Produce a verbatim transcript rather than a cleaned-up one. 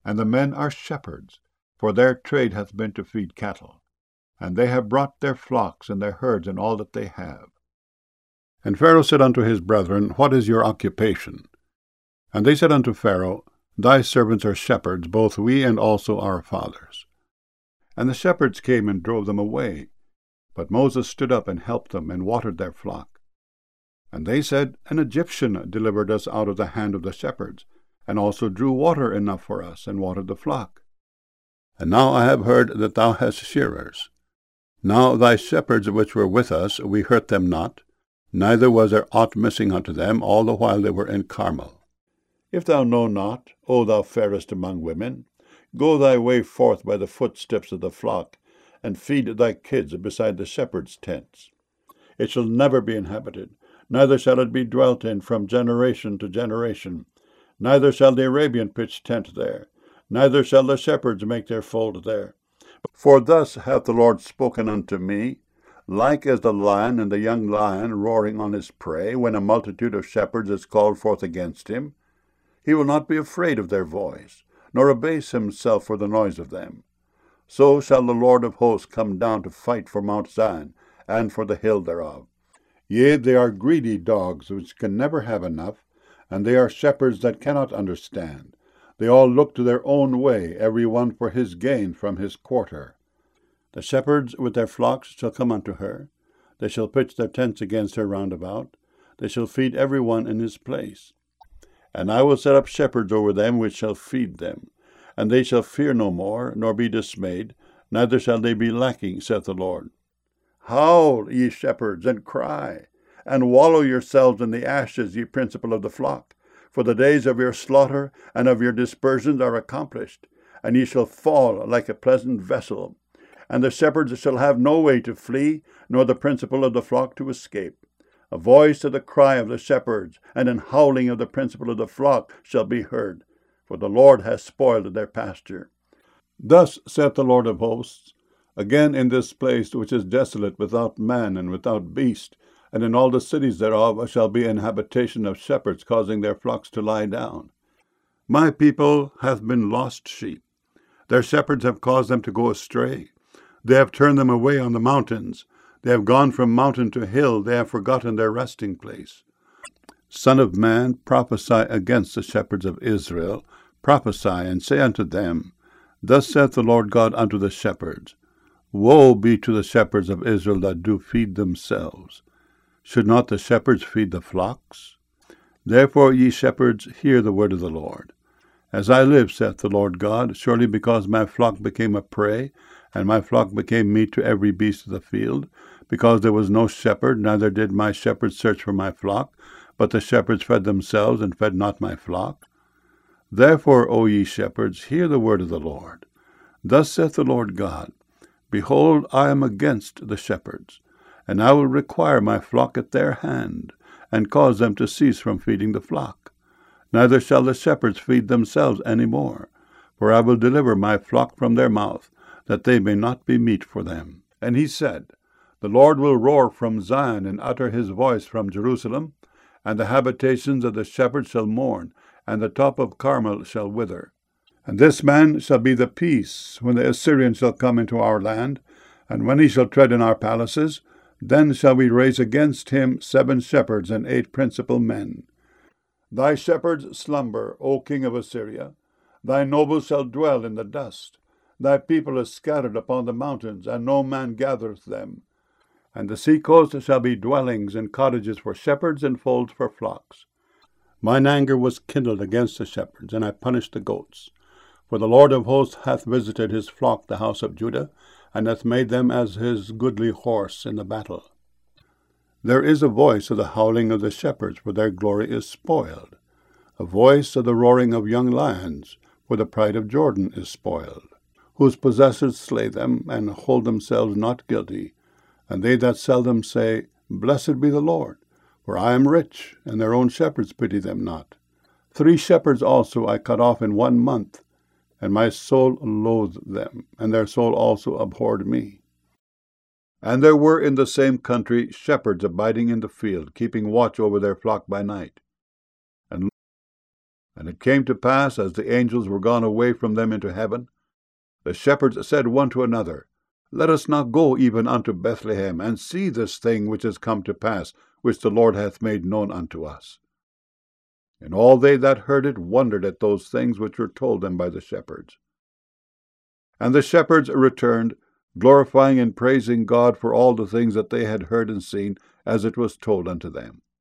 And the men are shepherds, for their trade hath been to feed cattle. And they have brought their flocks and their herds and all that they have. And Pharaoh said unto his brethren, What is your occupation? And they said unto Pharaoh, Thy servants are shepherds, both we and also our fathers. And the shepherds came and drove them away. But Moses stood up and helped them, and watered their flock. And they said, An Egyptian delivered us out of the hand of the shepherds, and also drew water enough for us, and watered the flock. And now I have heard that thou hast shearers. Now thy shepherds which were with us, we hurt them not, neither was there aught missing unto them all the while they were in Carmel. If thou know not, O thou fairest among women, go thy way forth by the footsteps of the flock, and feed thy kids beside the shepherds' tents. It shall never be inhabited, neither shall it be dwelt in from generation to generation. Neither shall the Arabian pitch tent there, neither shall the shepherds make their fold there. For thus hath the Lord spoken unto me, like as the lion and the young lion roaring on his prey, when a multitude of shepherds is called forth against him. He will not be afraid of their voice, nor abase himself for the noise of them. So shall the Lord of hosts come down to fight for Mount Zion, and for the hill thereof. Yea, they are greedy dogs, which can never have enough, and they are shepherds that cannot understand. They all look to their own way, every one for his gain from his quarter. The shepherds with their flocks shall come unto her. They shall pitch their tents against her round about. They shall feed every one in his place. And I will set up shepherds over them which shall feed them. And they shall fear no more, nor be dismayed, neither shall they be lacking, saith the Lord. Howl, ye shepherds, and cry, and wallow yourselves in the ashes, ye principal of the flock. For the days of your slaughter and of your dispersions are accomplished, and ye shall fall like a pleasant vessel. And the shepherds shall have no way to flee, nor the principal of the flock to escape. A voice of the cry of the shepherds, and an howling of the principal of the flock shall be heard, for the Lord hath spoiled their pasture. Thus saith the Lord of hosts, Again in this place which is desolate without man and without beast, and in all the cities thereof shall be an habitation of shepherds causing their flocks to lie down. My people hath been lost sheep. Their shepherds have caused them to go astray. They have turned them away on the mountains. They have gone from mountain to hill. They have forgotten their resting place. Son of man, prophesy against the shepherds of Israel. Prophesy, and say unto them, Thus saith the Lord God unto the shepherds, Woe be to the shepherds of Israel that do feed themselves. Should not the shepherds feed the flocks? Therefore, ye shepherds, hear the word of the Lord. As I live, saith the Lord God, surely because my flock became a prey, and my flock became meat to every beast of the field, because there was no shepherd, neither did my shepherds search for my flock, but the shepherds fed themselves, and fed not my flock. Therefore, O ye shepherds, hear the word of the Lord. Thus saith the Lord God, Behold, I am against the shepherds, and I will require my flock at their hand, and cause them to cease from feeding the flock. Neither shall the shepherds feed themselves any more, for I will deliver my flock from their mouth, that they may not be meat for them. And he said, The Lord will roar from Zion, and utter his voice from Jerusalem, and the habitations of the shepherds shall mourn, and the top of Carmel shall wither. And this man shall be the peace, when the Assyrian shall come into our land, and when he shall tread in our palaces, then shall we raise against him seven shepherds and eight principal men. Thy shepherds slumber, O king of Assyria. Thy nobles shall dwell in the dust. Thy people is scattered upon the mountains, and no man gathereth them. And the sea coast shall be dwellings and cottages for shepherds and folds for flocks. Mine anger was kindled against the shepherds, and I punished the goats. For the Lord of hosts hath visited his flock, the house of Judah, and hath made them as his goodly horse in the battle. There is a voice of the howling of the shepherds, for their glory is spoiled. A voice of the roaring of young lions, for the pride of Jordan is spoiled. Whose possessors slay them, and hold themselves not guilty. And they that sell them say, Blessed be the Lord, for I am rich, and their own shepherds pity them not. Three shepherds also I cut off in one month, and my soul loathed them, and their soul also abhorred me. And there were in the same country shepherds abiding in the field, keeping watch over their flock by night. And And it came to pass, as the angels were gone away from them into heaven, the shepherds said one to another, Let us now go even unto Bethlehem, and see this thing which is come to pass, which the Lord hath made known unto us. And all they that heard it wondered at those things which were told them by the shepherds. And the shepherds returned, glorifying and praising God for all the things that they had heard and seen, as it was told unto them.